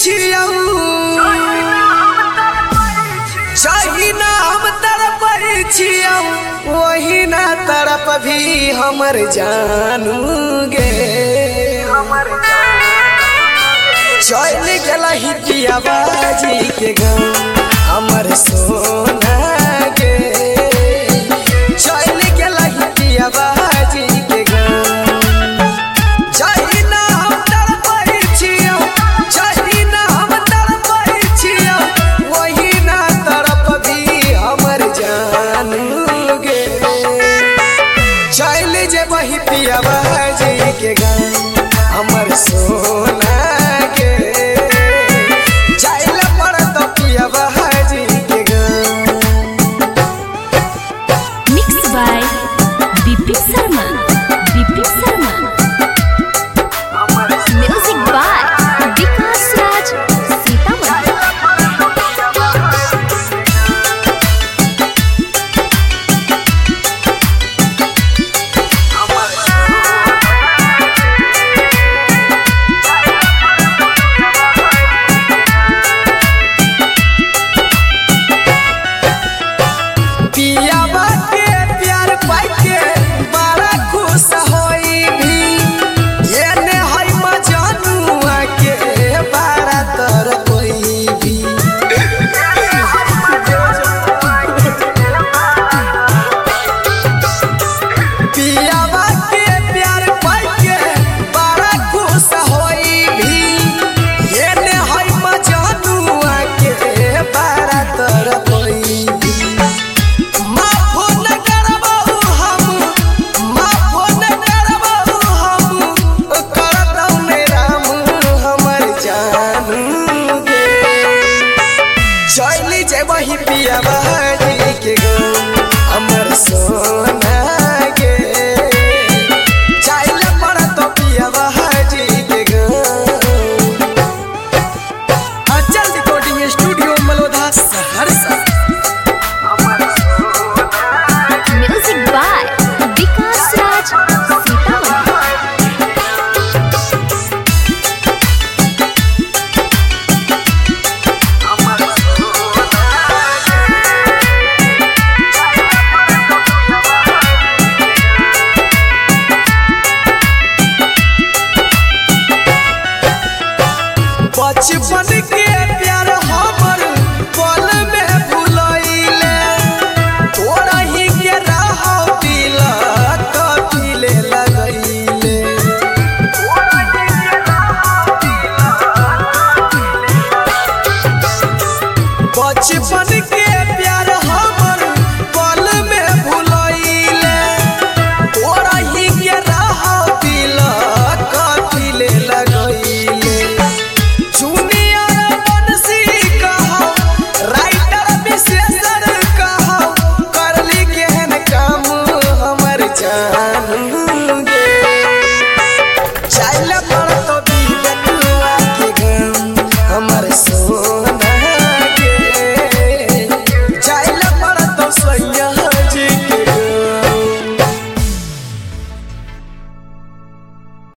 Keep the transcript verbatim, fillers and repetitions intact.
छियौ जही ना हम तरफ छियौ वही ना तरफ भी हमर जानू गे चल गेलही पियाबाजी के गाँव हमर सोना गे चल गेलही पियाबाजी के गाँव जही ना हम तरफ छियौ जही ना हम तरफ छियौ वही ना तरफ भी हमर जानू गे चल जेबही पियाबाजी के गाँव हमर सोना गे जाइला पड़त पियाबाजी के गाँव। Mix by Deepik Sharma Deepik Sharma music by Vikas Raj Sitamarhi. पियाबा के प्यार पाई के बड़ा खुश होई भी एने हई मजनुआ के बड़ा तर कोई भी पियाबा के प्यार पाई के बड़ा खुश होई भी एने हई मजनुआ के बड़ा तर कोई भी माफो न करबहु हम माफो न करबहु हम करतौ ने राम हमर जानू गे चली जेबही पियाबाजी के गाँव हमर सोना गे जाइला पड़त पियाबाजी के गाँव। Achal recording studio Malodha Saharsa. Music by Vikas Raj Sitamarhi. बचपन